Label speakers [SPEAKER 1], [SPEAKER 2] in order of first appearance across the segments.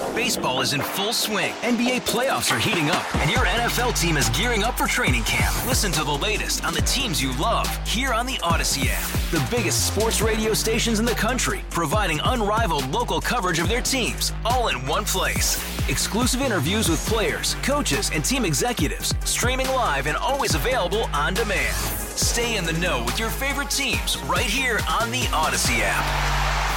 [SPEAKER 1] Baseball is in full swing. NBA playoffs are heating up, and your NFL team is gearing up for training camp. Listen to the latest on the teams you love here on the Odyssey app. The biggest sports radio stations in the country, providing unrivaled local coverage of their teams, all in one place. Exclusive interviews with players, coaches, and team executives, streaming live and always available on demand. Stay in the know with your favorite teams right here on the Odyssey app.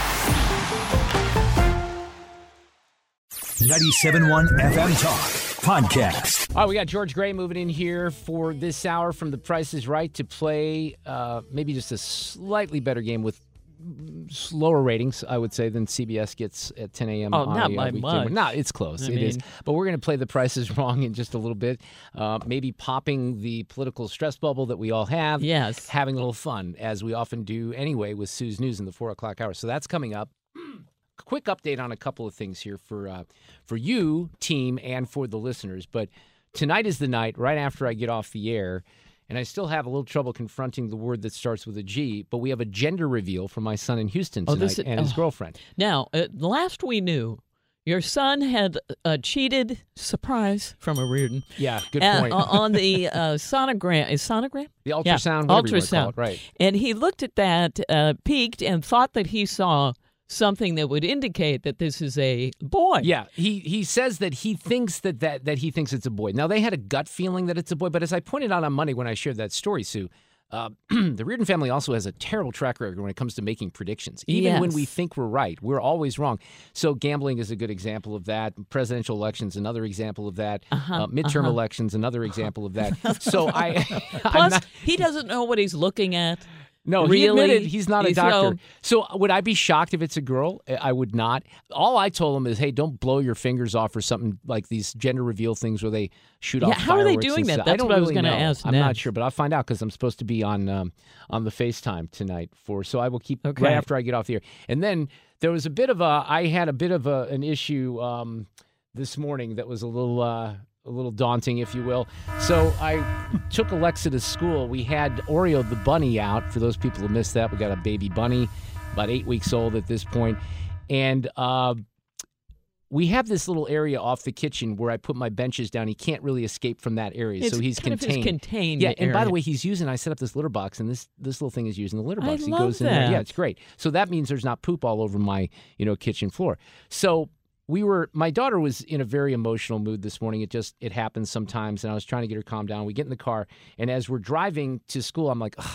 [SPEAKER 2] 97.1 FM Talk Podcast.
[SPEAKER 3] All right, we got George Gray moving in here for this hour from The Price is Right to play maybe just a slightly better game with slower ratings, I would say, than CBS gets at 10 a.m.
[SPEAKER 4] Oh, not by much.
[SPEAKER 3] No, it's close. It is. But we're going to play The Price is Wrong in just a little bit. Maybe popping the political stress bubble that we all have.
[SPEAKER 4] Yes.
[SPEAKER 3] Having a little fun, as we often do anyway with Sue's News in the 4 o'clock hour. So that's coming up. Quick update on a couple of things here for you, team, and for the listeners. But tonight is the night right after I get off the air, and I still have a little trouble confronting the word that starts with a G, but we have a gender reveal from my son in Houston tonight and his girlfriend.
[SPEAKER 4] Now, last we knew, your son had a cheated surprise from a Reardon.
[SPEAKER 3] Yeah, good point.
[SPEAKER 4] On the sonogram. Is sonogram?
[SPEAKER 3] The ultrasound,
[SPEAKER 4] yeah,
[SPEAKER 3] whatever you want to call it, right.
[SPEAKER 4] And he looked at that, peeked, and thought that he saw something that would indicate that this is a boy.
[SPEAKER 3] Yeah, he says that he thinks that he thinks it's a boy. Now, they had a gut feeling that it's a boy, but as I pointed out on Monday when I shared that story, Sue, the Reardon family also has a terrible track record when it comes to making predictions. Even when we think we're right, we're always wrong. So gambling is a good example of that. Presidential elections, another example of that. Midterm elections, another example of that. So
[SPEAKER 4] Plus, he doesn't know what he's looking at.
[SPEAKER 3] No,
[SPEAKER 4] really?
[SPEAKER 3] He admitted he's not a doctor. So would I be shocked if it's a girl? I would not. All I told him is, hey, don't blow your fingers off or something like these gender reveal things where they shoot off fireworks.
[SPEAKER 4] How are they doing that? That's what I was going to ask.
[SPEAKER 3] I'm not sure, but I'll find out because I'm supposed to be on the FaceTime tonight. So I will keep right after I get off the air. And then there was I had a bit of an issue this morning that was a little daunting, if you will. So I took Alexa to school. We had Oreo the bunny out. For those people who missed that, we got a baby bunny, about 8 weeks old at this point. And we have this little area off the kitchen where I put my benches down. He can't really escape from that area, so he's
[SPEAKER 4] kind
[SPEAKER 3] contained.
[SPEAKER 4] Of his contained
[SPEAKER 3] yeah, and
[SPEAKER 4] area.
[SPEAKER 3] by the way, I set up this litter box, and this little thing is using the litter box.
[SPEAKER 4] I
[SPEAKER 3] He
[SPEAKER 4] love
[SPEAKER 3] goes in
[SPEAKER 4] that.
[SPEAKER 3] there. Yeah, it's great. So that means there's not poop all over my kitchen floor. So my daughter was in a very emotional mood this morning. It happens sometimes, and I was trying to get her calmed down. We get in the car, and as we're driving to school, I'm like,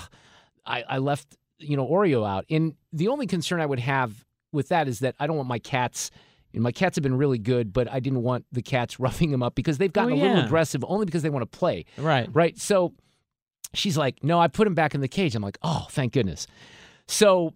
[SPEAKER 3] I left, Oreo out. And the only concern I would have with that is that I don't want my cats, and my cats have been really good, but I didn't want the cats roughing them up because they've gotten a little aggressive only because they want to play. Right. So she's like, no, I put him back in the cage. I'm like, oh, thank goodness. So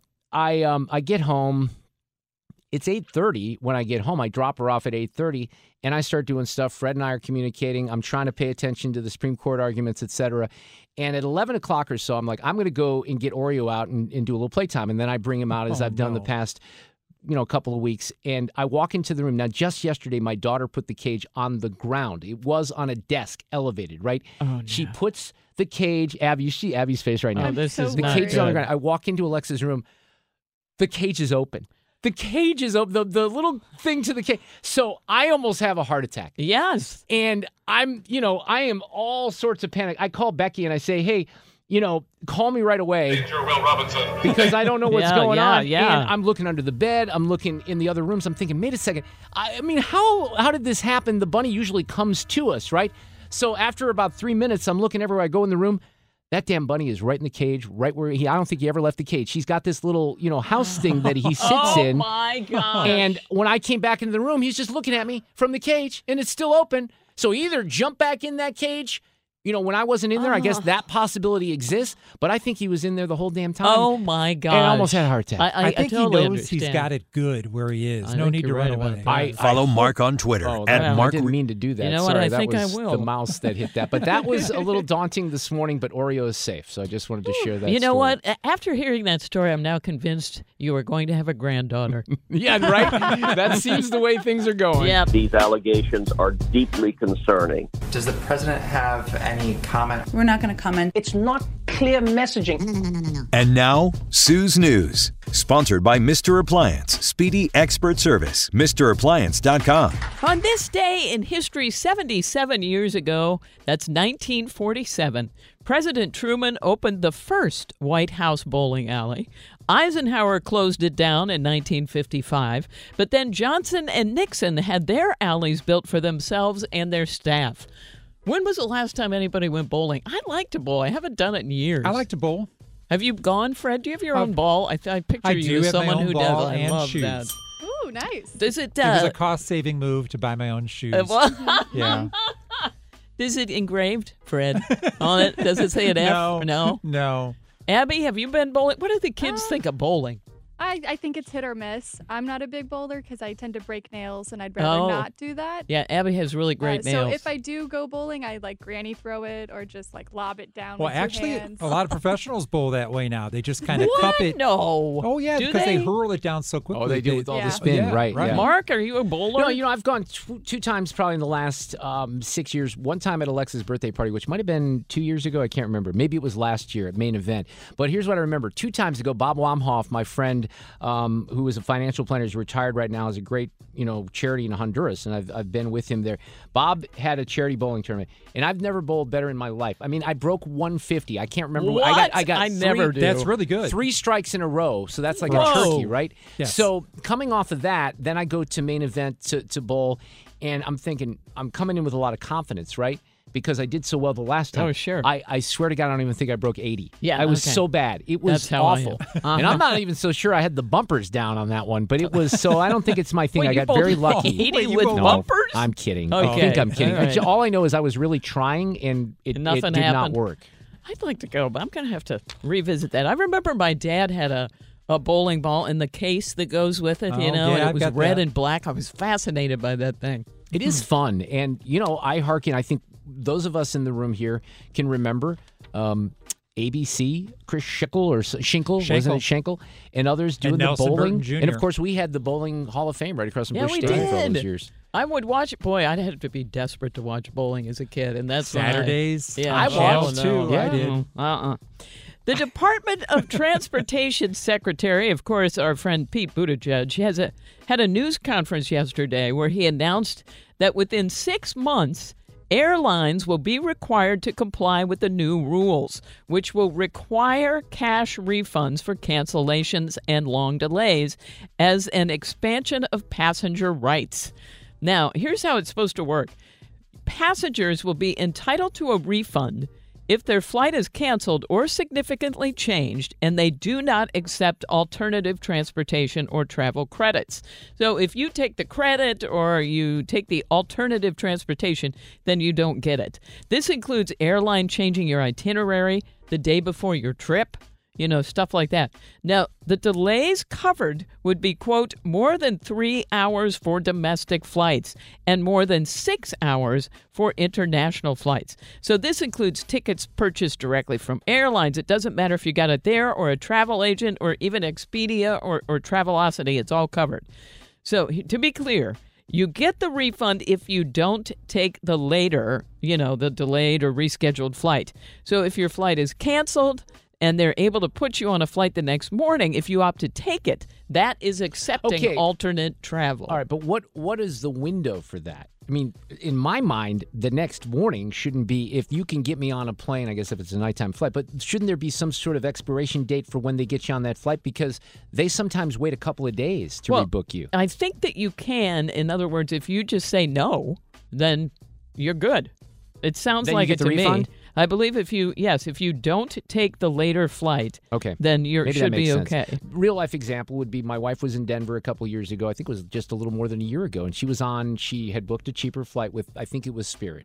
[SPEAKER 3] I get home. It's 8:30 when I get home. I drop her off at 8:30, and I start doing stuff. Fred and I are communicating. I'm trying to pay attention to the Supreme Court arguments, et cetera. And at 11 o'clock or so, I'm like, I'm going to go and get Oreo out and do a little playtime. And then I bring him out as I've done the past couple of weeks. And I walk into the room. Now, just yesterday, my daughter put the cage on the ground. It was on a desk, elevated, right? Oh, no. She puts the cage. Abby, you see Abby's face right now.
[SPEAKER 4] The
[SPEAKER 3] cage is on the ground. I walk into Alexa's room. The cage is open. The cage is open, the little thing to the cage. So I almost have a heart attack.
[SPEAKER 4] Yes.
[SPEAKER 3] And I am all sorts of panic. I call Becky and I say, hey, call me right away.
[SPEAKER 5] Major Will Robinson.
[SPEAKER 3] Because I don't know what's going on.
[SPEAKER 4] Yeah.
[SPEAKER 3] And I'm looking under the bed. I'm looking in the other rooms. I'm thinking, wait a second. I mean, how did this happen? The bunny usually comes to us, right? So after about 3 minutes, I'm looking everywhere. I go in the room. That damn bunny is right in the cage, right where I don't think he ever left the cage. He's got this little, house thing that he sits in.
[SPEAKER 4] Oh, my God.
[SPEAKER 3] And when I came back into the room, he's just looking at me from the cage, and it's still open. So either jump back in that cage. When I wasn't in there, I guess that possibility exists, but I think he was in there the whole damn time.
[SPEAKER 4] Oh, my God.
[SPEAKER 3] And I almost had a heart attack.
[SPEAKER 6] I think
[SPEAKER 4] totally
[SPEAKER 6] he knows he's got it good where he is. No need to run away.
[SPEAKER 2] Follow Mark on Twitter at Mark.
[SPEAKER 3] I didn't mean to do that.
[SPEAKER 4] You know
[SPEAKER 3] Sorry,
[SPEAKER 4] what? I
[SPEAKER 3] that
[SPEAKER 4] think
[SPEAKER 3] was
[SPEAKER 4] I will.
[SPEAKER 3] the mouse that hit that. But that was a little daunting this morning, but Oreo is safe, so I just wanted to share that
[SPEAKER 4] You know
[SPEAKER 3] story.
[SPEAKER 4] what? After hearing that story, I'm now convinced you are going to have a granddaughter.
[SPEAKER 3] Yeah, right? That seems the way things are going.
[SPEAKER 4] Yeah.
[SPEAKER 7] These allegations are deeply concerning.
[SPEAKER 8] Does the president have any comment?
[SPEAKER 9] We're not going to comment.
[SPEAKER 10] It's not
[SPEAKER 5] clear messaging.
[SPEAKER 2] No. And now, Sue's News, sponsored by Mr. Appliance, Speedy Expert Service, MrAppliance.com.
[SPEAKER 4] On this day in history, 77 years ago, that's 1947, President Truman opened the first White House bowling alley. Eisenhower closed it down in 1955, but then Johnson and Nixon had their alleys built for themselves and their staff. When was the last time anybody went bowling? I like to bowl. I haven't done it in years.
[SPEAKER 6] I like to bowl.
[SPEAKER 4] Have you gone, Fred? Do you have your own ball? I picture you as someone who does. I love
[SPEAKER 6] shoes.
[SPEAKER 4] that.
[SPEAKER 7] Ooh, nice.
[SPEAKER 4] Does it?
[SPEAKER 6] It was a cost-saving move to buy my own shoes. Yeah.
[SPEAKER 4] Is it engraved, Fred, on it? Does it say an F?
[SPEAKER 6] No.
[SPEAKER 4] Abby, have you been bowling? What do the kids think of bowling?
[SPEAKER 7] I think it's hit or miss. I'm not a big bowler because I tend to break nails, and I'd rather not do that.
[SPEAKER 4] Yeah, Abby has really great nails.
[SPEAKER 7] So if I do go bowling, I granny throw it or just lob it down with
[SPEAKER 6] actually,
[SPEAKER 7] two hands.
[SPEAKER 6] A lot of professionals bowl that way now. They just kind of cup it.
[SPEAKER 4] No.
[SPEAKER 6] Oh, yeah, because they hurl it down so quickly.
[SPEAKER 3] Oh, they do with all the spin, right. Yeah.
[SPEAKER 4] Mark, are you a bowler?
[SPEAKER 3] No, I've gone two times probably in the last 6 years. One time at Alexa's birthday party, which might have been 2 years ago. I can't remember. Maybe it was last year at Main Event. But here's what I remember. 2 times ago, Bob Wamhoff, my friend, who is a financial planner, is retired right now, has a great, charity in Honduras, and I've been with him there. Bob had a charity bowling tournament, and I've never bowled better in my life. I mean, I broke 150. I can't remember.
[SPEAKER 4] What?
[SPEAKER 3] I got
[SPEAKER 4] never do.
[SPEAKER 6] That's really good.
[SPEAKER 3] 3 strikes in a row, so that's like
[SPEAKER 4] Whoa.
[SPEAKER 3] a turkey, right?
[SPEAKER 6] Yes.
[SPEAKER 3] So coming off of that, then I go to Main Event to bowl, and I'm thinking I'm coming in with a lot of confidence, right? Because I did so well the last time.
[SPEAKER 4] Oh, sure.
[SPEAKER 3] I swear to God, I don't even think I broke 80.
[SPEAKER 4] Yeah,
[SPEAKER 3] I was so bad. It was
[SPEAKER 4] That's how
[SPEAKER 3] awful. And I'm not even so sure I had the bumpers down on that one, but it was so I don't think it's my thing.
[SPEAKER 4] Wait,
[SPEAKER 3] I got very lucky.
[SPEAKER 4] 80 with bumpers?
[SPEAKER 3] I'm kidding.
[SPEAKER 4] Okay.
[SPEAKER 3] I think I'm kidding.
[SPEAKER 4] All right.
[SPEAKER 3] All I know is I was really trying, and it did
[SPEAKER 4] Nothing
[SPEAKER 3] not
[SPEAKER 4] happened.
[SPEAKER 3] work.
[SPEAKER 4] I'd like to go, but I'm going to have to revisit that. I remember my dad had a bowling ball in the case that goes with it, and it was red and black. I was fascinated by that thing.
[SPEAKER 3] It is fun, and I hearken. I think those of us in the room here can remember ABC, Chris Schinkel, wasn't it Schenkel, and others doing the bowling. And of course, we had the Bowling Hall of Fame right across from Busch Stadium for all those years.
[SPEAKER 4] I would watch it. Boy, I'd have to be desperate to watch bowling as a kid, and that's
[SPEAKER 6] Saturdays.
[SPEAKER 4] I
[SPEAKER 6] watched too.
[SPEAKER 4] Yeah.
[SPEAKER 6] I did.
[SPEAKER 4] The Department of Transportation Secretary, of course, our friend Pete Buttigieg, had a news conference yesterday where he announced that within 6 months, airlines will be required to comply with the new rules, which will require cash refunds for cancellations and long delays as an expansion of passenger rights. Now, here's how it's supposed to work. Passengers will be entitled to a refund if their flight is canceled or significantly changed and they do not accept alternative transportation or travel credits. So if you take the credit or you take the alternative transportation, then you don't get it. This includes airline changing your itinerary the day before your trip, stuff like that. Now, the delays covered would be, quote, more than 3 hours for domestic flights and more than 6 hours for international flights. So this includes tickets purchased directly from airlines. It doesn't matter if you got it there or a travel agent or even Expedia or Travelocity. It's all covered. So to be clear, you get the refund if you don't take the later, the delayed or rescheduled flight. So if your flight is canceled and they're able to put you on a flight the next morning, if you opt to take it, that is accepting alternate travel.
[SPEAKER 3] All right, but what is the window for that? I mean, in my mind, the next morning shouldn't be if you can get me on a plane, I guess if it's a nighttime flight, but shouldn't there be some sort of expiration date for when they get you on that flight? Because they sometimes wait a couple of days to rebook you.
[SPEAKER 4] I think that you can. In other words, if you just say no, then you're good. It sounds
[SPEAKER 3] then
[SPEAKER 4] like
[SPEAKER 3] you
[SPEAKER 4] it
[SPEAKER 3] get
[SPEAKER 4] to
[SPEAKER 3] the refund?
[SPEAKER 4] me. I believe if you don't take the later flight, then you should be okay.
[SPEAKER 3] Real life example would be my wife was in Denver a couple years ago. I think it was just a little more than a year ago, and she had booked a cheaper flight with, I think it was Spirit.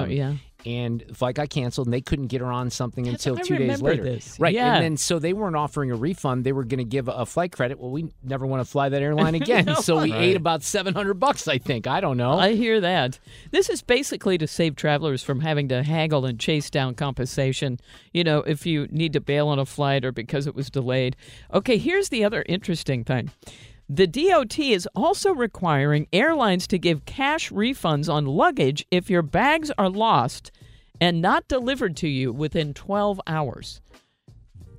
[SPEAKER 3] And the flight got canceled, and they couldn't get her on something until 2 days later.
[SPEAKER 4] This.
[SPEAKER 3] Right,
[SPEAKER 4] yeah.
[SPEAKER 3] and then so they weren't offering a refund. They were going to give a flight credit. Well, we never want to fly that airline again, so we ate about $700, I think. I don't know.
[SPEAKER 4] I hear that. This is basically to save travelers from having to haggle and chase down compensation, if you need to bail on a flight or because it was delayed. Okay, here's the other interesting thing. The DOT is also requiring airlines to give cash refunds on luggage if your bags are lost and not delivered to you within 12 hours.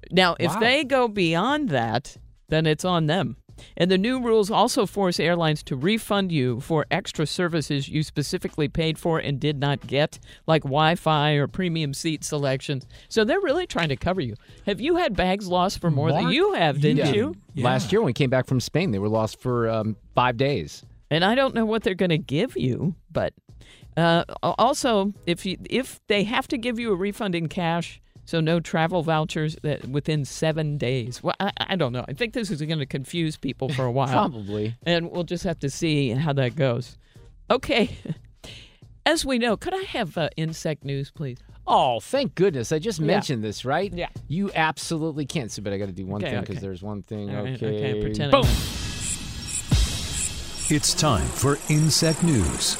[SPEAKER 4] Now, if they go beyond that, then it's on them. And the new rules also force airlines to refund you for extra services you specifically paid for and did not get, like Wi-Fi or premium seat selections. So they're really trying to cover you. Have you had bags lost for more than you have, didn't you?
[SPEAKER 3] Yeah. Last year when we came back from Spain, they were lost for 5 days.
[SPEAKER 4] And I don't know what they're going to give you, but also, if they have to give you a refund in cash, so no travel vouchers within 7 days. Well, I don't know. I think this is going to confuse people for a while.
[SPEAKER 3] Probably.
[SPEAKER 4] And we'll just have to see how that goes. Okay. As we know, could I have insect news, please?
[SPEAKER 3] Oh, thank goodness. I just mentioned this, right?
[SPEAKER 4] Yeah.
[SPEAKER 3] You absolutely can't. So, but I got to do one thing because there's one thing.
[SPEAKER 4] All right,
[SPEAKER 3] okay.
[SPEAKER 4] Pretend.
[SPEAKER 3] Boom.
[SPEAKER 2] It's time for Insect News.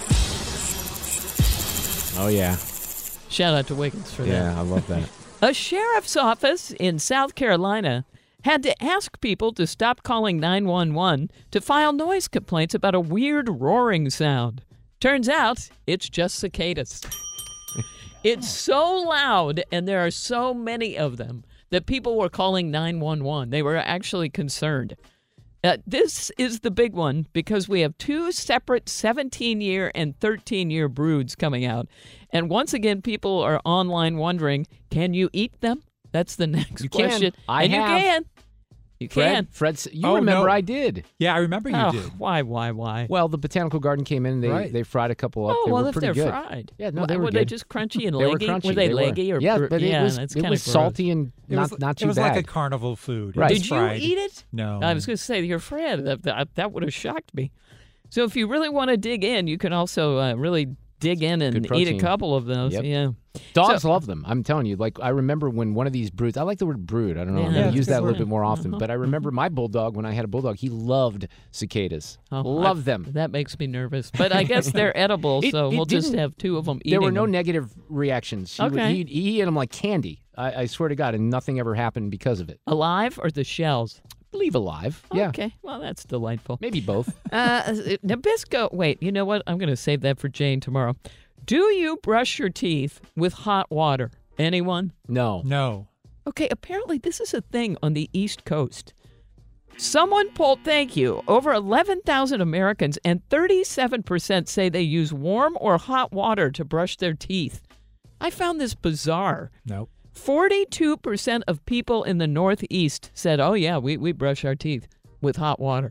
[SPEAKER 3] Oh, yeah.
[SPEAKER 4] Shout out to Wiggins for that.
[SPEAKER 3] Yeah, I love that.
[SPEAKER 4] A sheriff's office in South Carolina had to ask people to stop calling 911 to file noise complaints about a weird roaring sound. Turns out it's just cicadas. It's so loud, and there are so many of them, that people were calling 911. They were actually concerned. This is the big one because we have 2 separate 17-year and 13-year broods coming out. And once again, people are online wondering, can you eat them? That's the next question.
[SPEAKER 3] You can.
[SPEAKER 4] You can.
[SPEAKER 3] Fred, you remember
[SPEAKER 6] no.
[SPEAKER 3] I did.
[SPEAKER 6] Yeah, I remember you did.
[SPEAKER 4] Why?
[SPEAKER 3] Well, the botanical garden came in. They fried a couple up.
[SPEAKER 4] Oh,
[SPEAKER 3] they
[SPEAKER 4] well,
[SPEAKER 3] were
[SPEAKER 4] if
[SPEAKER 3] pretty
[SPEAKER 4] they're
[SPEAKER 3] good.
[SPEAKER 4] fried.
[SPEAKER 3] Yeah, no, they were
[SPEAKER 4] Were
[SPEAKER 3] good.
[SPEAKER 4] they just crunchy and
[SPEAKER 3] They
[SPEAKER 4] leggy?
[SPEAKER 3] were crunchy.
[SPEAKER 4] Were they leggy? Or
[SPEAKER 3] yeah, but it was salty and not too bad.
[SPEAKER 6] It was like a carnival food.
[SPEAKER 3] Right.
[SPEAKER 4] Did you eat it?
[SPEAKER 6] No.
[SPEAKER 4] I was going to say, you're Fred. That would have shocked me. So if you really want to dig in, you can also really dig in and eat a couple of those.
[SPEAKER 3] Yep.
[SPEAKER 4] Yeah.
[SPEAKER 3] Dogs love them. I'm telling you. Like, I remember when one of these broods, I like the word brood. I don't know. I'm going to use that a little bit more often. But I remember my bulldog, when I had a bulldog, he loved cicadas. Loved them.
[SPEAKER 4] That makes me nervous. But I guess they're edible, so we'll just have 2 of them eating
[SPEAKER 3] There were no
[SPEAKER 4] them.
[SPEAKER 3] negative reactions.
[SPEAKER 4] Okay.
[SPEAKER 3] He ate them like candy. I swear to God, and nothing ever happened because of it.
[SPEAKER 4] Alive or the shells?
[SPEAKER 3] I believe alive. Yeah.
[SPEAKER 4] Okay. Well, that's delightful.
[SPEAKER 3] Maybe both.
[SPEAKER 4] Nabisco, wait, you know what? I'm going to save that for Jane tomorrow. Do you brush your teeth with hot water? Anyone?
[SPEAKER 3] No.
[SPEAKER 6] No.
[SPEAKER 4] Okay, apparently this is a thing on the East Coast. Someone polled, thank you, over 11,000 Americans, and 37% say they use warm or hot water to brush their teeth. I found this bizarre.
[SPEAKER 6] Nope.
[SPEAKER 4] 42% of people in the Northeast said, oh, yeah, we brush our teeth with hot water.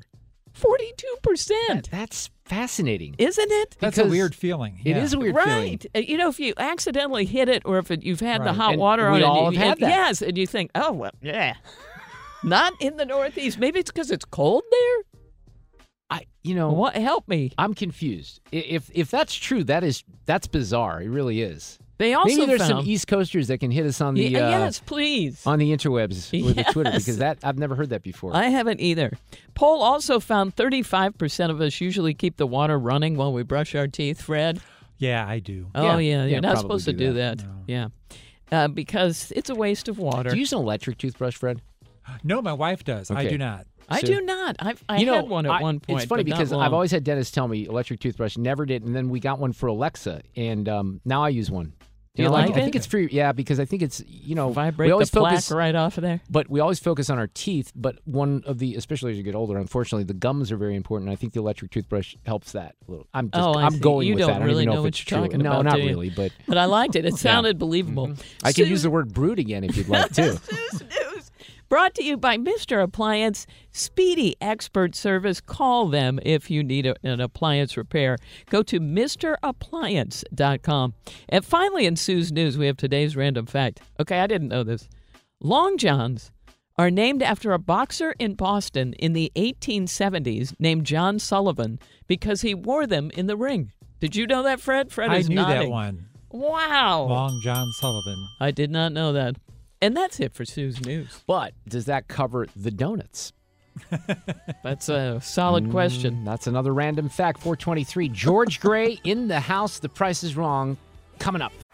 [SPEAKER 4] 42%.
[SPEAKER 3] That's fascinating.
[SPEAKER 4] Isn't it?
[SPEAKER 6] That's a weird feeling.
[SPEAKER 3] It is a weird feeling.
[SPEAKER 4] Right. You know, if you accidentally hit it or if you've had the
[SPEAKER 6] Right.
[SPEAKER 4] hot
[SPEAKER 3] And
[SPEAKER 4] water
[SPEAKER 3] we
[SPEAKER 4] on
[SPEAKER 3] all
[SPEAKER 4] it.
[SPEAKER 3] have had that.
[SPEAKER 4] Yes, and you think, oh, well, yeah. Not in the Northeast. Maybe it's because it's cold there? What? Help me.
[SPEAKER 3] I'm confused. If that's true, that's bizarre. It really is.
[SPEAKER 4] They also
[SPEAKER 3] Maybe there's
[SPEAKER 4] found,
[SPEAKER 3] some East Coasters that can hit us on the
[SPEAKER 4] yes, please.
[SPEAKER 3] on the interwebs with the Twitter,
[SPEAKER 4] Yes.
[SPEAKER 3] because I've never heard that before.
[SPEAKER 4] I haven't either. Poll also found 35% of us usually keep the water running while we brush our teeth, Fred.
[SPEAKER 6] Yeah, I do.
[SPEAKER 4] Oh, yeah.
[SPEAKER 3] Yeah,
[SPEAKER 4] You're not
[SPEAKER 3] probably
[SPEAKER 4] supposed to
[SPEAKER 3] do
[SPEAKER 4] do
[SPEAKER 3] that.
[SPEAKER 4] that. Yeah. Because it's a waste of water.
[SPEAKER 3] Do you use an electric toothbrush, Fred?
[SPEAKER 6] No, my wife does. I
[SPEAKER 3] Okay.
[SPEAKER 6] do not.
[SPEAKER 4] I
[SPEAKER 3] So-
[SPEAKER 4] do not. I had one at one point.
[SPEAKER 3] It's funny
[SPEAKER 4] but not
[SPEAKER 3] because
[SPEAKER 4] long.
[SPEAKER 3] I've always had Dennis tell me electric toothbrush, never did, and then we got one for Alexa, and now I use one.
[SPEAKER 4] Do you like
[SPEAKER 3] I
[SPEAKER 4] it?
[SPEAKER 3] think it's free. Yeah, because I think it's
[SPEAKER 4] Vibrate
[SPEAKER 3] we always
[SPEAKER 4] the plaque
[SPEAKER 3] focus
[SPEAKER 4] right off of there.
[SPEAKER 3] But we always focus on our teeth. But one of the, especially as you get older, unfortunately, the gums are very important. I think the electric toothbrush helps that a little. I'm
[SPEAKER 4] see.
[SPEAKER 3] going
[SPEAKER 4] You
[SPEAKER 3] with
[SPEAKER 4] don't
[SPEAKER 3] that. I don't
[SPEAKER 4] really
[SPEAKER 3] even
[SPEAKER 4] know
[SPEAKER 3] if
[SPEAKER 4] what
[SPEAKER 3] it's
[SPEAKER 4] you're
[SPEAKER 3] true.
[SPEAKER 4] talking
[SPEAKER 3] No,
[SPEAKER 4] about,
[SPEAKER 3] not
[SPEAKER 4] do you?
[SPEAKER 3] really. But
[SPEAKER 4] But I liked it. It sounded believable.
[SPEAKER 3] I can use the word brood again if you'd like to.
[SPEAKER 4] Sue's News. Brought to you by Mr. Appliance. Speedy expert service. Call them if you need an appliance repair. Go to MrAppliance.com. And finally, in Sue's News, we have today's random fact. Okay, I didn't know this. Long Johns are named after a boxer in Boston in the 1870s named John Sullivan because he wore them in the ring. Did you know that, Fred? Fred
[SPEAKER 6] I
[SPEAKER 4] is
[SPEAKER 6] knew
[SPEAKER 4] nodding.
[SPEAKER 6] that one.
[SPEAKER 4] Wow.
[SPEAKER 6] Long John Sullivan.
[SPEAKER 4] I did not know that. And that's it for Sue's News.
[SPEAKER 3] But does that cover the donuts?
[SPEAKER 4] That's a solid question.
[SPEAKER 3] That's another random fact. 423. George Gray in the house. The Price is Wrong. Coming up.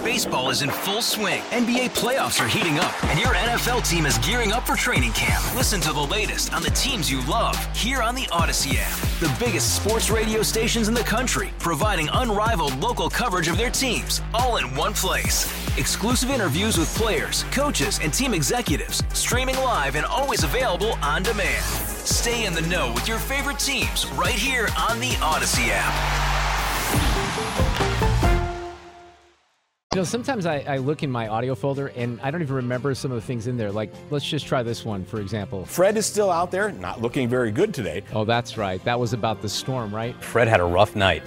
[SPEAKER 1] Baseball is in full swing. NBA playoffs are heating up, and your NFL team is gearing up for training camp. Listen to the latest on the teams you love here on the Odyssey app. The biggest sports radio stations in the country, providing unrivaled local coverage of their teams, all in one place. Exclusive interviews with players, coaches, and team executives, streaming live and always available on demand. Stay in the know with your favorite teams right here on the Odyssey app.
[SPEAKER 3] Sometimes I look in my audio folder and I don't even remember some of the things in there. Like, let's just try this one, for example.
[SPEAKER 5] Fred is still out there, not looking very good today.
[SPEAKER 3] Oh, that's right. That was about the storm, right?
[SPEAKER 8] Fred had a rough night.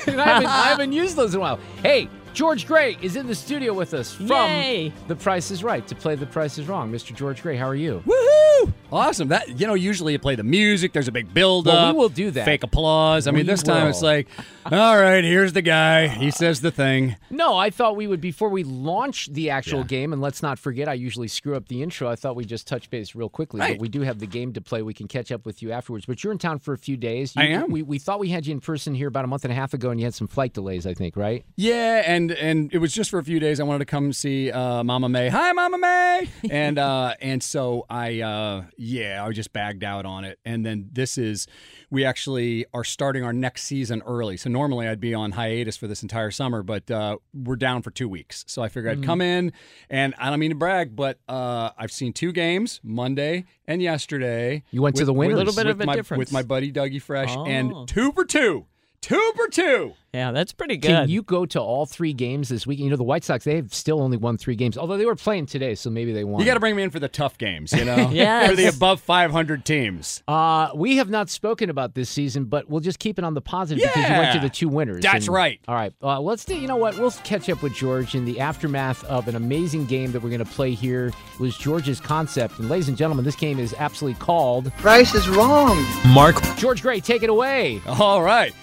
[SPEAKER 3] I haven't used those in a while. Hey, George Gray is in the studio with us from The Price is Right to play The Price is Wrong. Mr. George Gray, how are you?
[SPEAKER 9] Woohoo! Awesome. That, usually you play the music, there's a big build-up.
[SPEAKER 3] Well, we will do that.
[SPEAKER 9] Fake applause. This time it's like, all right, here's the guy. He says the thing.
[SPEAKER 3] No, I thought we would, before we launch the actual game, and let's not forget, I usually screw up the intro. I thought we'd just touch base real quickly.
[SPEAKER 9] Right.
[SPEAKER 3] But we do have the game to play. We can catch up with you afterwards. But you're in town for a few days.
[SPEAKER 9] I am.
[SPEAKER 3] We thought we had you in person here about a month and a half ago, and you had some flight delays, I think, right?
[SPEAKER 9] Yeah, and it was just for a few days. I wanted to come see Mama May. Hi, Mama May! and so I just bagged out on it. And then we actually are starting our next season early. So normally I'd be on hiatus for this entire summer, but we're down for 2 weeks. So I figured I'd come in, and I don't mean to brag, but I've seen 2 games, Monday and yesterday.
[SPEAKER 3] You went to the Winners.
[SPEAKER 4] A little bit of a difference.
[SPEAKER 9] With my buddy Dougie Fresh, and 2 for 2. 2 for 2.
[SPEAKER 4] Yeah, that's pretty good.
[SPEAKER 3] Can you go to all 3 games this week? The White Sox, they've still only won 3 games, although they were playing today, so maybe they won.
[SPEAKER 9] You got to bring me in for the tough games,
[SPEAKER 4] Yes.
[SPEAKER 9] For the above 500 teams.
[SPEAKER 3] We have not spoken about this season, but we'll just keep it on the positive because you went to the 2 winners.
[SPEAKER 9] That's right.
[SPEAKER 3] All right. Let's do, you know what? We'll catch up with George in the aftermath of an amazing game that we're going to play here. It was George's concept. And ladies and gentlemen, this game is absolutely called
[SPEAKER 10] Price is Wrong.
[SPEAKER 3] Mark. George Gray, take it away.
[SPEAKER 9] All right.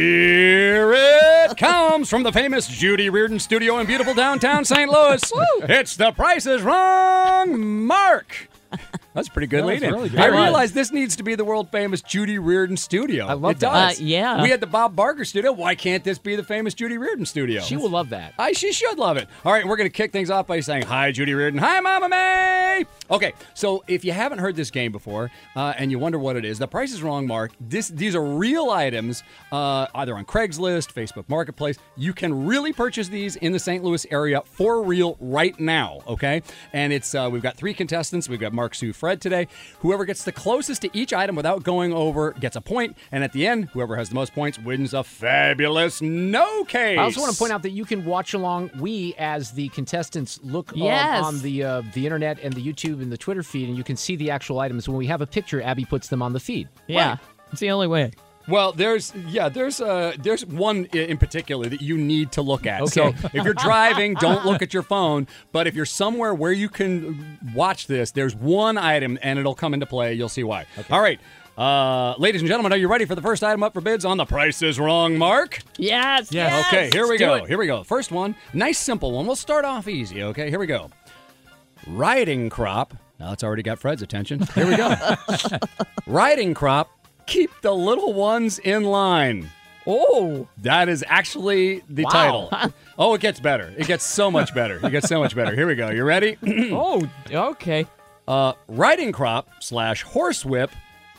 [SPEAKER 9] Here it comes from the famous Judy Reardon studio in beautiful downtown St. Louis. It's The Price is Wrong, Mark. That's pretty good, lead-in.
[SPEAKER 6] Really good.
[SPEAKER 9] I realize this needs to be the world-famous Judy Reardon studio.
[SPEAKER 3] I love
[SPEAKER 9] it
[SPEAKER 3] that.
[SPEAKER 9] Does.
[SPEAKER 4] Yeah.
[SPEAKER 9] We had the Bob Barker studio. Why can't this be the famous Judy Reardon studio?
[SPEAKER 3] She will love that.
[SPEAKER 9] She should love it. All right, we're going to kick things off by saying, hi, Judy Reardon. Hi, Mama May. Okay, so if you haven't heard this game before and you wonder what it is, The Price is Wrong, Mark. These are real items, either on Craigslist, Facebook Marketplace. You can really purchase these in the St. Louis area for real right now, okay? And it's we've got 3 contestants. We've got Mark, Sue, Fred today. Whoever gets the closest to each item without going over gets a point. And at the end, whoever has the most points wins a fabulous no case.
[SPEAKER 3] I also want to point out that you can watch along. We, as the contestants, look on the internet and the YouTube and the Twitter feed, and you can see the actual items. When we have a picture, Abby puts them on the feed.
[SPEAKER 4] Yeah,
[SPEAKER 9] Right.
[SPEAKER 4] it's the only way.
[SPEAKER 9] Well, there's one in particular that you need to look at.
[SPEAKER 3] Okay.
[SPEAKER 9] So if you're driving, don't look at your phone. But if you're somewhere where you can watch this, there's one item, and it'll come into play. You'll see why. Okay. All right. Ladies and gentlemen, are you ready for the first item up for bids on The Price is Wrong, Mark?
[SPEAKER 4] Yes.
[SPEAKER 9] Okay, here we go.
[SPEAKER 3] it.
[SPEAKER 9] Here we go. First one, nice simple one. We'll start off easy, okay? Here we go. Riding crop. Now it's already got Fred's attention. Here we go. Riding crop. Keep the little ones in line.
[SPEAKER 4] Oh.
[SPEAKER 9] That is actually the title. Oh, it gets better. It gets so much better. Here we go. You ready?
[SPEAKER 4] Oh, okay.
[SPEAKER 9] Riding crop / horsewhip ...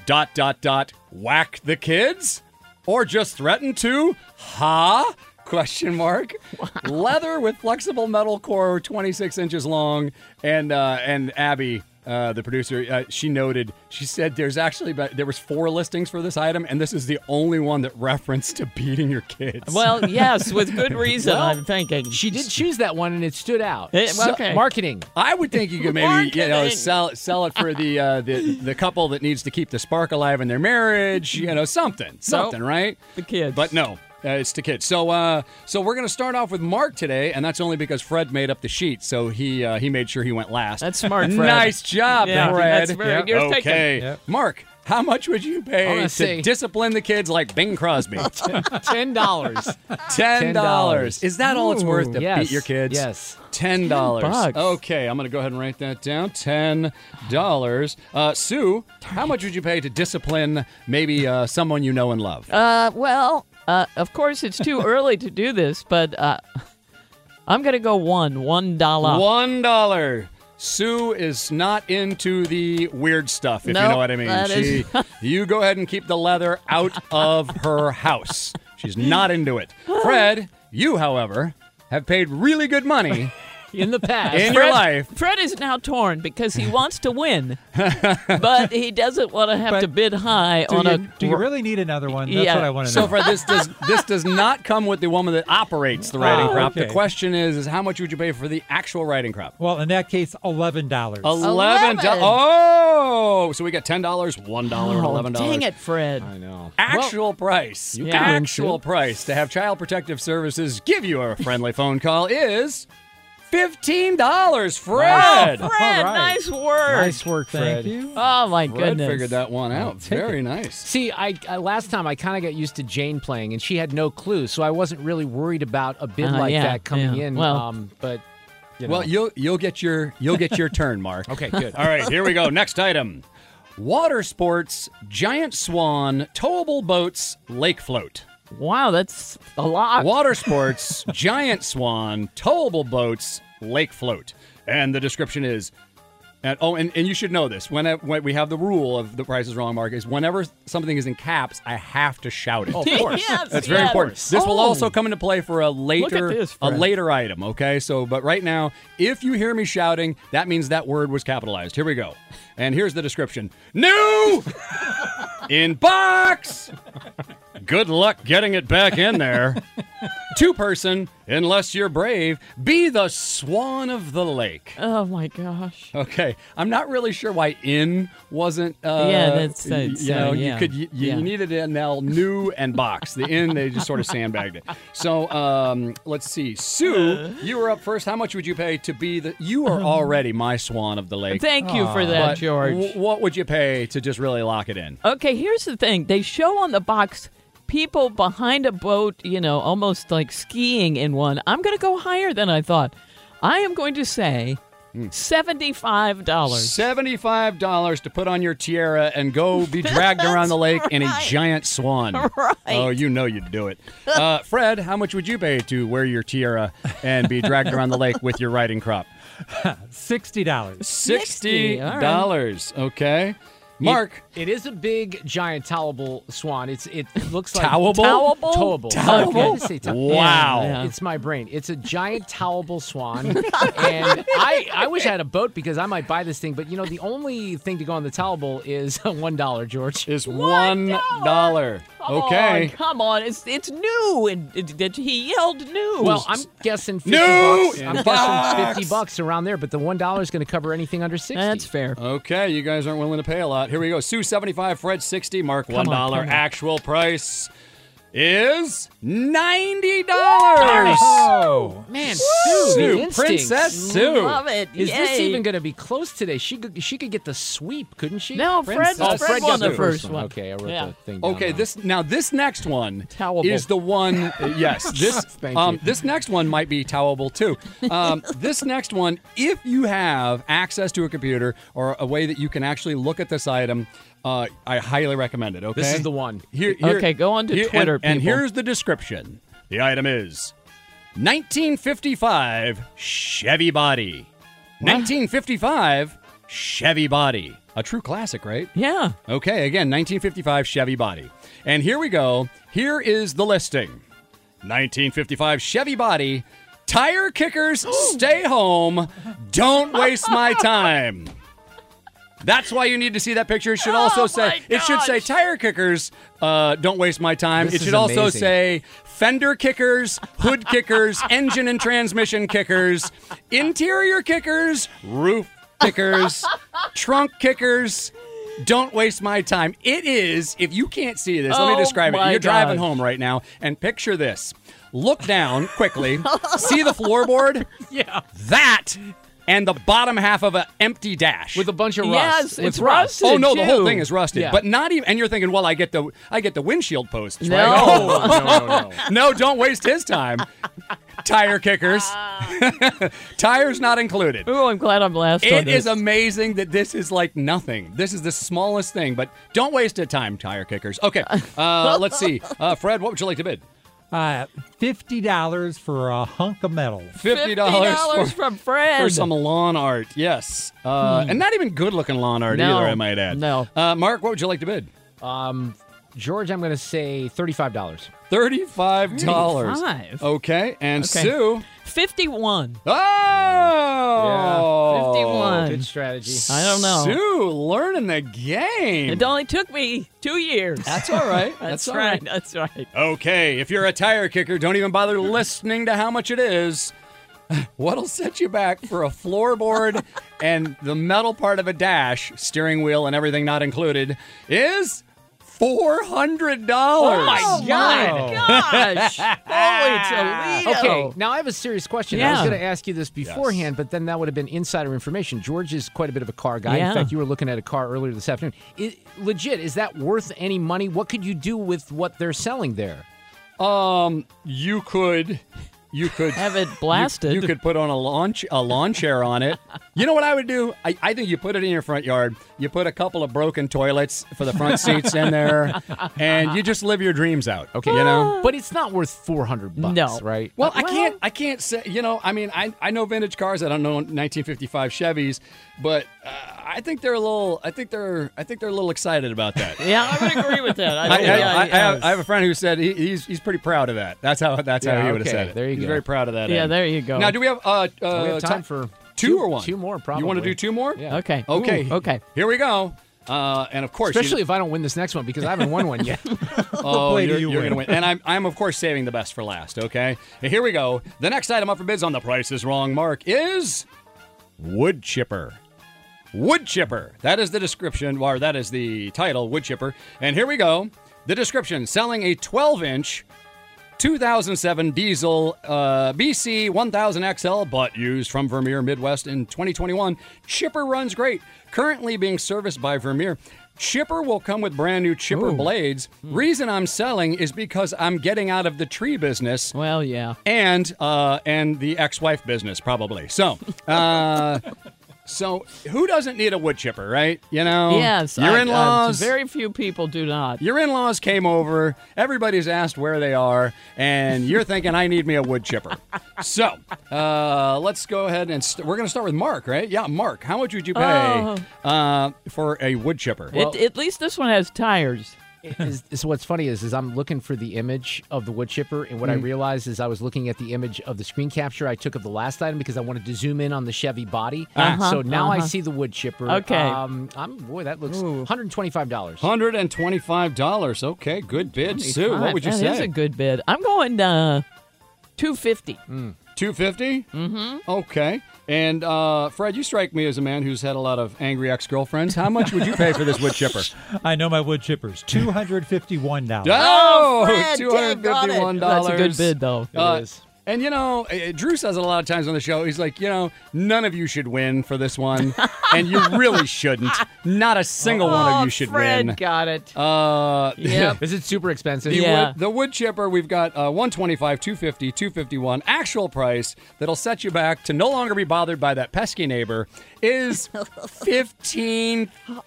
[SPEAKER 9] whack the kids? Or just threaten to question mark. Leather with flexible metal core 26 inches long. And Abby, the producer, she said there was 4 listings for this item, and this is the only one that referenced to beating your kids.
[SPEAKER 4] Well, yes, with good reason, I'm thinking.
[SPEAKER 3] She did choose that one, and it stood out.
[SPEAKER 4] Okay.
[SPEAKER 3] Marketing.
[SPEAKER 9] I would think you could maybe sell it for the couple that needs to keep the spark alive in their marriage. Something, right?
[SPEAKER 4] The kids.
[SPEAKER 9] But no. It's to kids. So we're going to start off with Mark today, and that's only because Fred made up the sheet, so he made sure he went last.
[SPEAKER 4] That's smart, Fred.
[SPEAKER 9] Nice job,
[SPEAKER 4] Yeah,
[SPEAKER 9] Fred.
[SPEAKER 4] that's very good.
[SPEAKER 9] Okay.
[SPEAKER 6] Yep.
[SPEAKER 9] Mark, how much would you pay to discipline the kids like Bing Crosby?
[SPEAKER 3] $10.
[SPEAKER 9] $10. Is that all it's worth to beat your kids?
[SPEAKER 3] Yes.
[SPEAKER 9] $10.
[SPEAKER 4] $10.
[SPEAKER 9] Okay, I'm going to go ahead and write that down. $10. Sue, how much would you pay to discipline maybe someone you know and love?
[SPEAKER 4] Well, of course, it's too early to do this, but I'm going to go $1.
[SPEAKER 9] $1. Sue is not into the weird stuff, if you know what I mean. You go ahead and keep the leather out of her house. She's not into it. Fred, you, however, have paid really good money
[SPEAKER 3] in the past
[SPEAKER 9] in your life.
[SPEAKER 4] Fred is now torn because he wants to win, but he doesn't want to have to bid high on a.
[SPEAKER 6] Do you really need another one? That's what I want to know.
[SPEAKER 9] So, Fred, this does not come with the woman that operates the riding crop. Okay. The question is how much would you pay for the actual riding crop?
[SPEAKER 6] Well, in that case, $11.
[SPEAKER 9] $11. Oh, so we got $10, $1, $11.
[SPEAKER 4] Dang it, Fred!
[SPEAKER 3] I know.
[SPEAKER 9] Actual price. Actual price to have Child Protective Services give you a friendly phone call is $15, Fred.
[SPEAKER 4] Oh, Fred, nice work.
[SPEAKER 3] Nice work, Fred.
[SPEAKER 6] Thank you.
[SPEAKER 4] Oh, my
[SPEAKER 9] Fred
[SPEAKER 4] goodness.
[SPEAKER 9] figured that one out. Very nice.
[SPEAKER 3] See, I last time I kind of got used to Jane playing, and she had no clue, so I wasn't really worried about a bid like that coming in.
[SPEAKER 4] Well,
[SPEAKER 3] but you know.
[SPEAKER 9] Well, you'll get your turn, Mark.
[SPEAKER 3] Okay, good.
[SPEAKER 9] All right, here we go. Next item: water sports, giant swan, towable boats, lake float.
[SPEAKER 4] Wow, that's a lot.
[SPEAKER 9] Water sports, giant swan, towable boats, lake float. And the description is, and you should know this, when we have the rule of The Price is Wrong, Mark, is whenever something is in caps, I have to shout it.
[SPEAKER 3] Oh, of course.
[SPEAKER 4] Yes,
[SPEAKER 9] That's very important. This will also come into play for a later item, okay? So, but right now, if you hear me shouting, that means that word was capitalized. Here we go. And here's the description. New in box. Good luck getting it back in there. 2-person, unless you're brave, be the swan of the lake.
[SPEAKER 4] Oh, my gosh.
[SPEAKER 9] Okay. I'm not really sure why in wasn't,
[SPEAKER 4] that's
[SPEAKER 9] you needed an L, new and box. The in, they just sort of sandbagged it. So, let's see. Sue, you were up first. How much would you pay to be you are already my swan of the lake.
[SPEAKER 4] Thank you for that, George.
[SPEAKER 9] What would you pay to just really lock it in?
[SPEAKER 4] Okay, here's the thing. They show on the box people behind a boat, almost like skiing in one. I'm going to go higher than I thought. I am going to say $75.
[SPEAKER 9] $75 to put on your tiara and go be dragged around the lake in a giant swan.
[SPEAKER 4] Right.
[SPEAKER 9] Oh, you'd do it. Fred, how much would you pay to wear your tiara and be dragged around the lake with your riding crop?
[SPEAKER 6] $60.
[SPEAKER 9] $60. Okay. Mark.
[SPEAKER 3] It is a big, giant, towable swan. It looks like...
[SPEAKER 9] Towable?
[SPEAKER 3] Towable.
[SPEAKER 9] Wow.
[SPEAKER 3] Yeah. It's my brain. It's a giant, towable swan. And I wish I had a boat because I might buy this thing. But, the only thing to go on the towable is $1, George.
[SPEAKER 9] Is $1. Okay.
[SPEAKER 4] Come on. It's new. And he yelled new.
[SPEAKER 3] Well, I'm guessing $50. I'm guessing $50 around there. But the $1 is going to cover anything under $60.
[SPEAKER 4] That's fair.
[SPEAKER 9] Okay. You guys aren't willing to pay a lot. Here we go. Sue, $75, Fred, $60, Mark, $1. Actual price is $90.
[SPEAKER 3] Oh, man, Sue,
[SPEAKER 9] Princess Sue.
[SPEAKER 4] Love it.
[SPEAKER 3] Is this even going to be close today? She could get the sweep, couldn't she?
[SPEAKER 4] No, Fred won the first one.
[SPEAKER 3] Okay, I wrote the thing down.
[SPEAKER 9] Okay, this next one
[SPEAKER 4] towable.
[SPEAKER 9] is the one. Yes, this next one might be towable too. This next one, if you have access to a computer or a way that you can actually look at this item, I highly recommend it. Okay,
[SPEAKER 3] this is the one.
[SPEAKER 4] Okay, go on to Twitter,
[SPEAKER 9] and here's the description. The item is 1955 Chevy body. What? 1955 Chevy body. A true classic, right?
[SPEAKER 4] Yeah.
[SPEAKER 9] Okay, again, 1955 Chevy body. And here we go. Here is the listing. 1955 Chevy body. Tire kickers, stay home. Don't waste my time. That's why you need to see that picture. It should also say tire kickers, don't waste my time. It should also say fender kickers, hood kickers, engine and transmission kickers, interior kickers, roof kickers, trunk kickers. Don't waste my time. It is, if you can't see this, let me describe it. You're driving home right now and picture this. Look down quickly. See the floorboard?
[SPEAKER 3] Yeah.
[SPEAKER 9] That and the bottom half of an empty dash
[SPEAKER 3] with a bunch of rust.
[SPEAKER 4] Yes, it's rusted.
[SPEAKER 9] Oh no, the whole thing is rusted.
[SPEAKER 3] Yeah.
[SPEAKER 9] But not even. And you're thinking, well, I get the windshield posts,
[SPEAKER 4] no.
[SPEAKER 9] right? No. No, don't waste his time. Tire kickers, tires not included.
[SPEAKER 4] Oh, I'm glad I'm last.
[SPEAKER 9] It is amazing that this is like nothing. This is the smallest thing, but don't waste your time, tire kickers. Okay, let's see. Fred, what would you like to bid?
[SPEAKER 6] $50 for a hunk of metal.
[SPEAKER 4] $50 from Fred.
[SPEAKER 9] For some lawn art, yes. And not even good-looking lawn art either, I might add.
[SPEAKER 4] No.
[SPEAKER 9] Mark, what would you like to bid?
[SPEAKER 3] George, I'm going to say $35.
[SPEAKER 9] $35. Okay. And Sue?
[SPEAKER 4] 51.
[SPEAKER 9] Oh!
[SPEAKER 3] Yeah.
[SPEAKER 4] 51.
[SPEAKER 3] Good strategy.
[SPEAKER 4] I don't know.
[SPEAKER 9] Sue, learning the game.
[SPEAKER 4] It only took me 2 years.
[SPEAKER 9] That's all right.
[SPEAKER 4] That's
[SPEAKER 9] all
[SPEAKER 4] right. That's right.
[SPEAKER 9] Okay, if you're a tire kicker, don't even bother listening to how much it is. What'll set you back for a floorboard and the metal part of a dash, steering wheel and everything not included, is $400.
[SPEAKER 3] Oh, my God.
[SPEAKER 4] Gosh. Holy Toledo.
[SPEAKER 3] Okay, now I have a serious question. I was going to ask you this beforehand, but then that would have been insider information. George is quite a bit of a car guy.
[SPEAKER 4] Yeah.
[SPEAKER 3] In fact, you were looking at a car earlier this afternoon. Legit, is that worth any money? What could you do with what they're selling there?
[SPEAKER 9] You could
[SPEAKER 4] have it blasted.
[SPEAKER 9] You could put on a lawn chair on it. You know what I would do? I think you put it in your front yard. You put a couple of broken toilets for the front seats in there, and you just live your dreams out.
[SPEAKER 3] Okay,
[SPEAKER 9] you know.
[SPEAKER 3] But it's not worth $400,
[SPEAKER 4] no.
[SPEAKER 3] right?
[SPEAKER 9] Well, I can't say. You know, I mean, I know vintage cars. I don't know 1955 Chevys, but I think they're a little. I think they're a little excited about that.
[SPEAKER 4] Yeah, I would agree with that.
[SPEAKER 9] I have a friend who said he's pretty proud of that. That's how he would have said it.
[SPEAKER 3] There you go.
[SPEAKER 9] He's very proud of that.
[SPEAKER 4] Yeah, there you go.
[SPEAKER 9] Now, do we have
[SPEAKER 3] we have time for
[SPEAKER 9] two or one?
[SPEAKER 3] Two more, probably.
[SPEAKER 9] You want to do two more?
[SPEAKER 3] Yeah.
[SPEAKER 4] Okay.
[SPEAKER 9] Okay.
[SPEAKER 4] Ooh, okay.
[SPEAKER 9] Here we go. And of course,
[SPEAKER 3] especially if I don't win this next one because I haven't won one yet.
[SPEAKER 9] Oh, you're going to win. And I'm of course saving the best for last. Okay. And here we go. The next item up for bids on The Price is Wrong Mark is wood chipper. Wood chipper. That is the description, or that is the title, wood chipper. And here we go. The description: selling a 12-inch 2007 diesel BC 1000 XL, but used from Vermeer Midwest in 2021. Chipper runs great. Currently being serviced by Vermeer. Chipper will come with brand new chipper blades. Reason I'm selling is because I'm getting out of the tree business.
[SPEAKER 4] Well, yeah.
[SPEAKER 9] And the ex-wife business, probably. So, So who doesn't need a wood chipper, right? You know?
[SPEAKER 4] Yes.
[SPEAKER 9] Your in-laws.
[SPEAKER 4] Very few people do not.
[SPEAKER 9] Your in-laws came over. Everybody's asked where they are. And you're thinking, I need me a wood chipper. So let's go ahead and we're going to start with Mark, right? Yeah, Mark. How much would you pay for a wood chipper?
[SPEAKER 4] Well, at least this one has tires.
[SPEAKER 3] So what's funny is I'm looking for the image of the wood chipper, and what I realized is I was looking at the image of the screen capture I took of the last item because I wanted to zoom in on the Chevy body. So now I see the wood chipper.
[SPEAKER 4] Okay.
[SPEAKER 3] That looks $125.
[SPEAKER 9] $125. Okay, good bid. Sue, what would you say?
[SPEAKER 4] That is a good bid. I'm going $250.
[SPEAKER 9] $250? Mm-hmm. Okay. And Fred, you strike me as a man who's had a lot of angry ex-girlfriends. How much would you pay for this wood chipper?
[SPEAKER 6] I know my wood chippers. $251.
[SPEAKER 9] Oh,
[SPEAKER 4] Fred,
[SPEAKER 9] $251.
[SPEAKER 4] That's a good bid, though.
[SPEAKER 3] It is.
[SPEAKER 9] And, you know, Drew says it a lot of times on the show. He's like, you know, none of you should win for this one. And you really shouldn't. Not a single one of you should
[SPEAKER 4] Fred
[SPEAKER 9] win.
[SPEAKER 4] got it.
[SPEAKER 3] Yep. Is it super expensive?
[SPEAKER 9] The wood chipper, we've got $125, $250, $251. Actual price that'll set you back to no longer be bothered by that pesky neighbor is $15,000.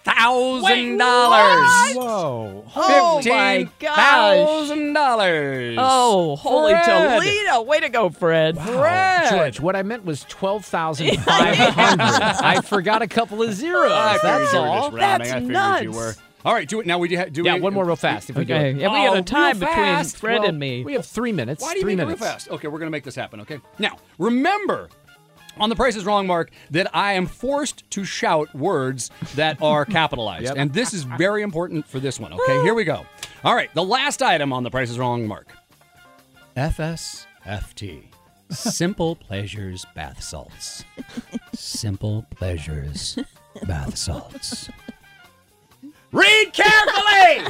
[SPEAKER 6] Whoa.
[SPEAKER 4] Oh, my gosh.
[SPEAKER 9] $15,000.
[SPEAKER 4] Oh, holy
[SPEAKER 9] Fred.
[SPEAKER 4] Toledo. Way to go, Fred.
[SPEAKER 9] Fred.
[SPEAKER 3] George, what I meant was 12,500. I forgot a couple of zeros. That's all.
[SPEAKER 4] That's nuts.
[SPEAKER 9] You were. All right, do it now.
[SPEAKER 3] One more real fast. If we do
[SPEAKER 4] Okay.
[SPEAKER 3] it.
[SPEAKER 4] Yeah, we got a time
[SPEAKER 9] real
[SPEAKER 4] between
[SPEAKER 9] fast?
[SPEAKER 4] Fred and me.
[SPEAKER 3] We have 3 minutes.
[SPEAKER 9] Why do you
[SPEAKER 3] 3
[SPEAKER 9] make it
[SPEAKER 3] minutes.
[SPEAKER 9] real fast? Okay, we're going to make this happen, okay? Now, remember, on The Price is Wrong, Mark, that I am forced to shout words that are capitalized. And this is very important for this one, okay? Here we go. All right, the last item on The Price is Wrong, Mark. FSFT. Simple Pleasures Bath Salts. Simple Pleasures Bath Salts. Read carefully!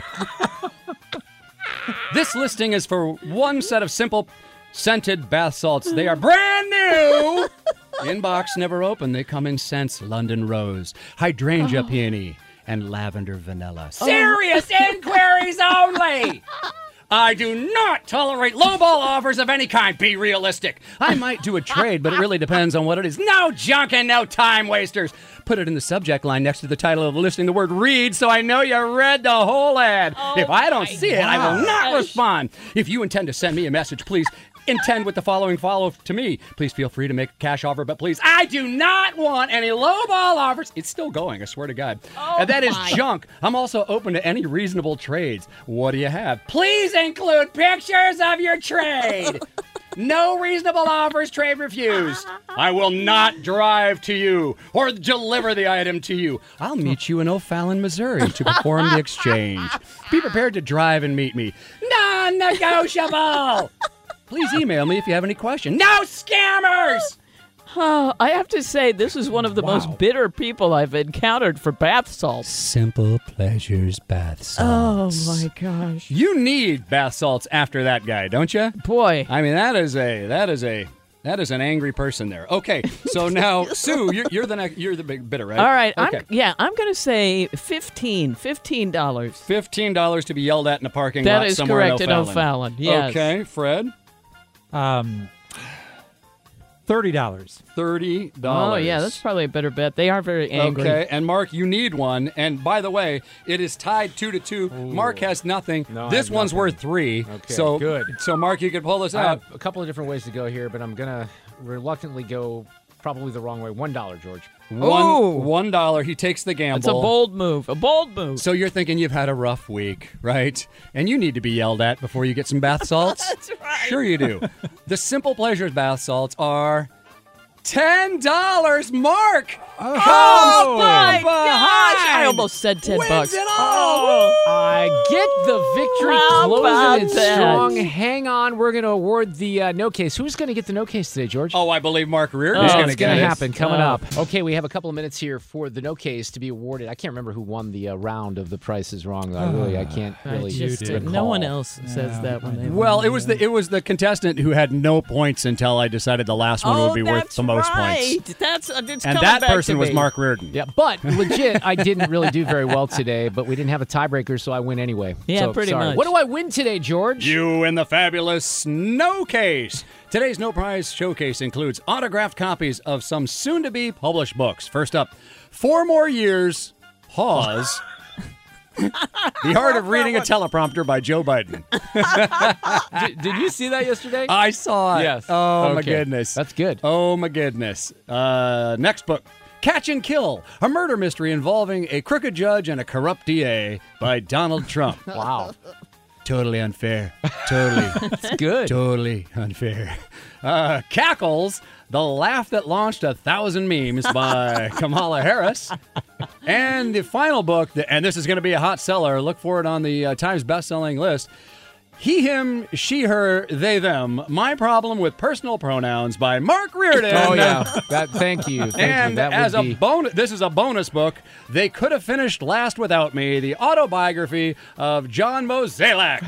[SPEAKER 9] This listing is for one set of simple scented bath salts. They are brand new. In-box, never open. They come in scents: London Rose, Hydrangea Peony, and Lavender Vanilla. Serious inquiries only. I do not tolerate lowball offers of any kind. Be realistic. I might do a trade, but it really depends on what it is. No junk and no time wasters. Put it in the subject line next to the title of the listing, the word read, so I know you read the whole ad. If I don't see it, I will not respond. If you intend to send me a message, please intend with the following follow to me. Please feel free to make a cash offer, but please, I do not want any lowball offers. It's still going, I swear to God. And that is junk. I'm also open to any reasonable trades. What do you have? Please include pictures of your trade. No reasonable offers, trade refused. I will not drive to you or deliver the item to you. I'll meet you in O'Fallon, Missouri to perform the exchange. Be prepared to drive and meet me. Non-negotiable. Please email me if you have any questions. No scammers!
[SPEAKER 4] Oh, I have to say, this is one of the most bitter people I've encountered for bath salts.
[SPEAKER 9] Simple Pleasures bath salts.
[SPEAKER 4] Oh, my gosh.
[SPEAKER 9] You need bath salts after that guy, don't you?
[SPEAKER 4] Boy.
[SPEAKER 9] I mean, that is an angry person there. Okay, so now, Sue, you're the big bitter, right?
[SPEAKER 4] All right.
[SPEAKER 9] Okay.
[SPEAKER 4] I'm going to say $15.
[SPEAKER 9] $15 to be yelled at in a parking lot
[SPEAKER 4] that is
[SPEAKER 9] somewhere
[SPEAKER 4] correct
[SPEAKER 9] in O'Fallon.
[SPEAKER 4] Yes.
[SPEAKER 9] Okay, Fred?
[SPEAKER 6] $30.
[SPEAKER 9] $30.
[SPEAKER 4] Oh, yeah, that's probably a better bet. They are very angry.
[SPEAKER 9] Okay, and Mark, you need one. And by the way, it is tied 2-2. Ooh. Mark has nothing. No, this one's worth 3.
[SPEAKER 3] Okay,
[SPEAKER 9] so
[SPEAKER 3] good.
[SPEAKER 9] So, Mark, you can pull this
[SPEAKER 3] I
[SPEAKER 9] out.
[SPEAKER 3] have a couple of different ways to go here, but I'm going to reluctantly go probably the wrong way. $1, George.
[SPEAKER 9] $1. He takes the gamble.
[SPEAKER 4] It's a bold move.
[SPEAKER 9] So you're thinking you've had a rough week, right? And you need to be yelled at before you get some bath salts?
[SPEAKER 4] That's right.
[SPEAKER 9] Sure you do. The Simple Pleasures bath salts are $10, Mark!
[SPEAKER 4] Oh my gosh! I almost said $10.
[SPEAKER 3] I get the victory closing it strong. Hang on, we're going to award the no case. Who's going to get the no case today, George?
[SPEAKER 9] Oh, I believe Mark Reardon is going to get it.
[SPEAKER 3] It's going to happen coming up. Okay, we have a couple of minutes here for the no case to be awarded. I can't remember who won the round of The Price is Wrong. I can't really recall.
[SPEAKER 4] No one else says that when they
[SPEAKER 9] Well, it was the contestant who had no points until I decided the last one would be worth the most points.
[SPEAKER 4] And
[SPEAKER 9] that person was Mark Reardon.
[SPEAKER 3] Yeah, but legit, I didn't really do very well today, but we didn't have a tiebreaker, so I win anyway.
[SPEAKER 4] Yeah,
[SPEAKER 3] so,
[SPEAKER 4] pretty much.
[SPEAKER 3] What do I win today, George?
[SPEAKER 9] You win the fabulous No Case. Today's No Prize Showcase includes autographed copies of some soon-to-be published books. First up, 4 More Years, Pause. The Art of Reading a Teleprompter by Joe Biden.
[SPEAKER 3] Did you see that yesterday?
[SPEAKER 9] I saw it.
[SPEAKER 3] Yes.
[SPEAKER 9] Oh, my goodness.
[SPEAKER 3] That's good.
[SPEAKER 9] Oh, my goodness. Next book, Catch and Kill, a murder mystery involving a crooked judge and a corrupt DA by Donald Trump.
[SPEAKER 3] Wow.
[SPEAKER 9] Totally unfair. Totally.
[SPEAKER 3] That's good.
[SPEAKER 9] Totally unfair. Cackles, the laugh that launched 1,000 memes by Kamala Harris. And the final book, and this is going to be a hot seller, look for it on the Times bestselling list, He, Him, She, Her, They, Them, My Problem with Personal Pronouns by Mark Reardon.
[SPEAKER 3] Oh, yeah. Thank you.
[SPEAKER 9] And as a bonus, this is a bonus book, They Could Have Finished Last Without Me, the autobiography of John Mozeliak.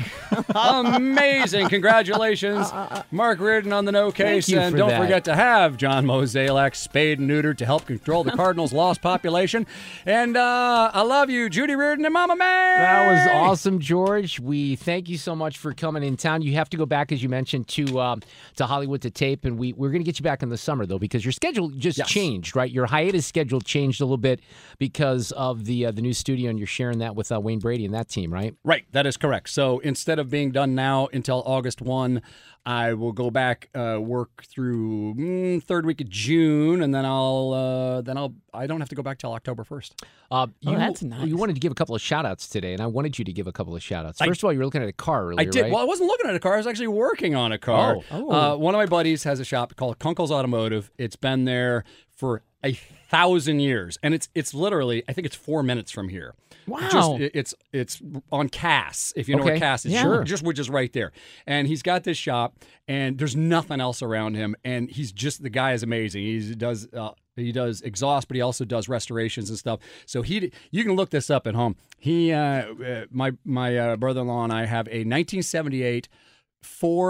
[SPEAKER 9] Amazing. Congratulations, Mark Reardon on the no case. And don't forget to have John Mozeliak spayed and neutered to help control the Cardinals' lost population. And I love you, Judy Reardon and Mama May.
[SPEAKER 3] That was awesome, George. We thank you so much for coming in town. You have to go back, as you mentioned, to Hollywood to tape, and we're going to get you back in the summer, though, because your schedule just changed, right? Your hiatus schedule changed a little bit because of the new studio, and you're sharing that with Wayne Brady and that team, right?
[SPEAKER 9] Right, that is correct. So instead of being done now until August 1, I will go back, work through third week of June, and then I don't have to go back till October 1st.
[SPEAKER 4] That's nice.
[SPEAKER 3] You wanted to give a couple of shout-outs today, and I wanted you to give a couple of shout-outs. First of all, you were looking at a car earlier,
[SPEAKER 9] I did.
[SPEAKER 3] right?
[SPEAKER 9] Well, I wasn't looking at a car. I was actually working on a car. One of my buddies has a shop called Kunkel's Automotive. It's been there for 1,000 years, and it's literally, I think it's 4 minutes from here.
[SPEAKER 4] Wow.
[SPEAKER 9] It's on Cass, if you know where Cass is.
[SPEAKER 3] Sure.
[SPEAKER 9] Which is right there. And he's got this shop, and there's nothing else around him, and the guy is amazing. He does exhaust, but he also does restorations and stuff. So you can look this up at home. My brother-in-law and I have a 1978 Ford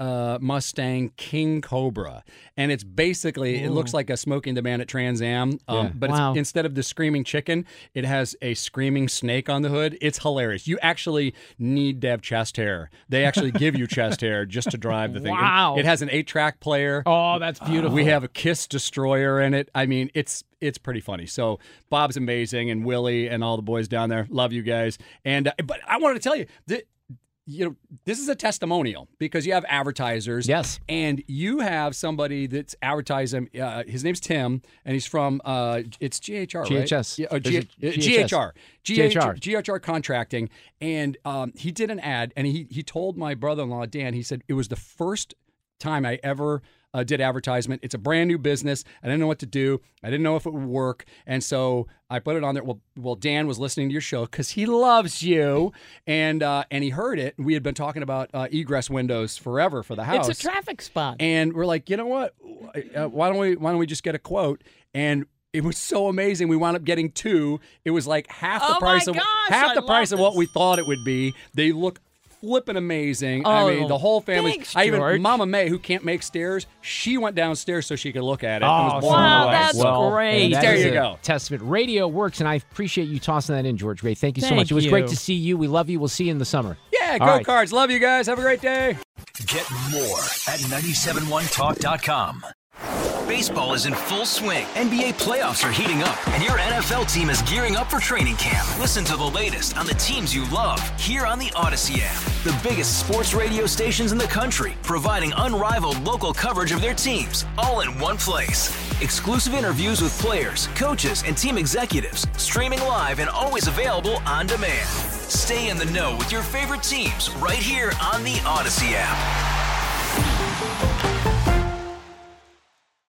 [SPEAKER 9] Mustang King Cobra. And it's basically, it looks like a Smoking the Bandit Trans Am, but it's, instead of the screaming chicken, it has a screaming snake on the hood. It's hilarious. You actually need to have chest hair. They actually give you chest hair just to drive the thing.
[SPEAKER 4] Wow.
[SPEAKER 9] It has an 8-track player.
[SPEAKER 3] Oh, that's beautiful.
[SPEAKER 9] We have a Kiss Destroyer in it. I mean, it's pretty funny. So Bob's amazing, and Willie and all the boys down there. Love you guys. And but I wanted to tell you that, you know, this is a testimonial because you have advertisers.
[SPEAKER 3] Yes.
[SPEAKER 9] And you have somebody that's advertising. His name's Tim, and he's from it's GHR, right?
[SPEAKER 3] GHS.
[SPEAKER 9] Yeah,
[SPEAKER 3] GHR.
[SPEAKER 9] GHR Contracting. And he did an ad, and he told my brother-in-law, Dan, he said, it was the first time I ever did advertisement. It's a brand new business. I didn't know what to do. I didn't know if it would work. And so I put it on there. Well, Dan was listening to your show because he loves you. And he heard it. We had been talking about egress windows forever for the house.
[SPEAKER 4] It's a traffic spot.
[SPEAKER 9] And we're like, you know what? Why don't we just get a quote? And it was so amazing. We wound up getting 2. It was like half the price of what we thought it would be. They look flipping amazing. I mean, the whole family.
[SPEAKER 4] Thanks, George.
[SPEAKER 9] Mama May, who can't make stairs, she went downstairs so she could look at it.
[SPEAKER 3] Oh,
[SPEAKER 4] wow, that's great.
[SPEAKER 9] There you go.
[SPEAKER 3] Testament. Radio works, and I appreciate you tossing that in, George Ray. Thank you so much. It was great to see you. We love you. We'll see you in the summer.
[SPEAKER 9] Yeah, go Cards. Love you guys. Have a great day.
[SPEAKER 1] Get more at 971talk.com. Baseball is in full swing. NBA playoffs are heating up, and your NFL team is gearing up for training camp. Listen to the latest on the teams you love here on the Odyssey app. The biggest sports radio stations in the country, providing unrivaled local coverage of their teams, all in one place. Exclusive interviews with players, coaches, and team executives, streaming live and always available on demand. Stay in the know with your favorite teams right here on the Odyssey app.